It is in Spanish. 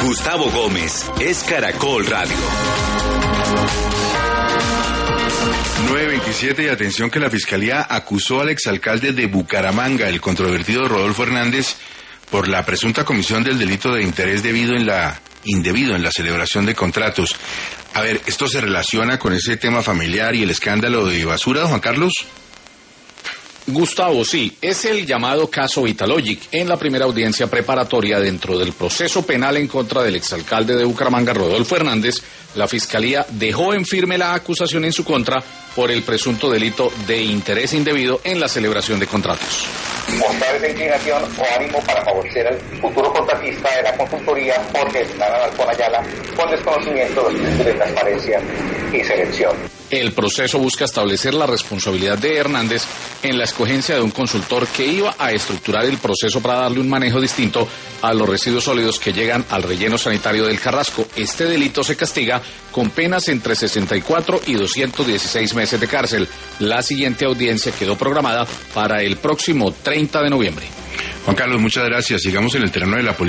Gustavo Gómez es Caracol Radio. 9:27 y atención que la Fiscalía acusó al exalcalde de Bucaramanga, el controvertido Rodolfo Hernández, por la presunta comisión del delito de interés indebido en la celebración de contratos. A ver, ¿esto se relaciona con ese tema familiar y el escándalo de basura, Juan Carlos? Gustavo, sí, es el llamado caso Vitalogic. En la primera audiencia preparatoria dentro del proceso penal en contra del exalcalde de Bucaramanga, Rodolfo Hernández, la Fiscalía dejó en firme la acusación en su contra por el presunto delito de interés indebido en la celebración de contratos. Mostrar esa inclinación o ánimo para favorecer al futuro contratista de la consultoría Jorge Alarcón Ayala con desconocimiento de los principios de transparencia y selección. El proceso busca establecer la responsabilidad de Hernández en la escogencia de un consultor que iba a estructurar el proceso para darle un manejo distinto a los residuos sólidos que llegan al relleno sanitario del Carrasco. Este delito se castiga con penas entre 64 y 216 meses de cárcel. La siguiente audiencia quedó programada para el próximo 30 de noviembre. Juan Carlos, muchas gracias. Sigamos en el terreno de la política.